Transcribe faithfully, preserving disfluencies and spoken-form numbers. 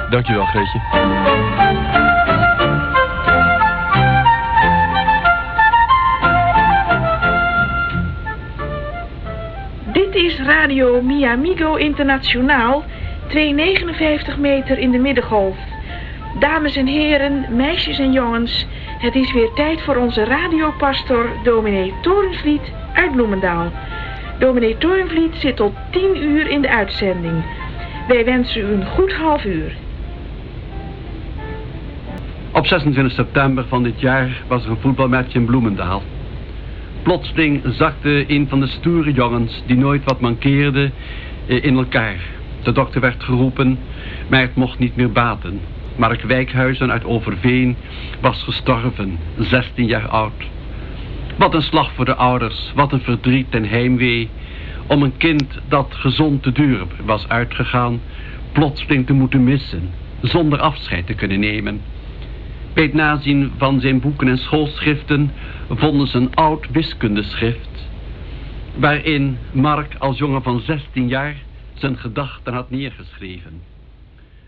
Dankjewel, Greetje. Dit is Radio Mi Amigo Internationaal, tweehonderdnegenenvijftig meter in de middengolf. Dames en heren, meisjes en jongens, het is weer tijd voor onze radiopastor dominee Torenvliet uit Bloemendaal. Dominee Torenvliet zit tot tien uur in de uitzending. Wij wensen u een goed half uur. Op zesentwintig september van dit jaar was er een voetbalmatch in Bloemendaal. Plotseling zakte een van de stoere jongens, die nooit wat mankeerde, in elkaar. De dokter werd geroepen, maar het mocht niet meer baten. Mark Wijkhuizen uit Overveen was gestorven, zestien jaar oud. Wat een slag voor de ouders, wat een verdriet en heimwee om een kind dat gezond te duur was uitgegaan, plotseling te moeten missen, zonder afscheid te kunnen nemen. Bij het nazien van zijn boeken en schoolschriften vonden ze een oud wiskundeschrift, waarin Mark als jongen van zestien jaar zijn gedachten had neergeschreven.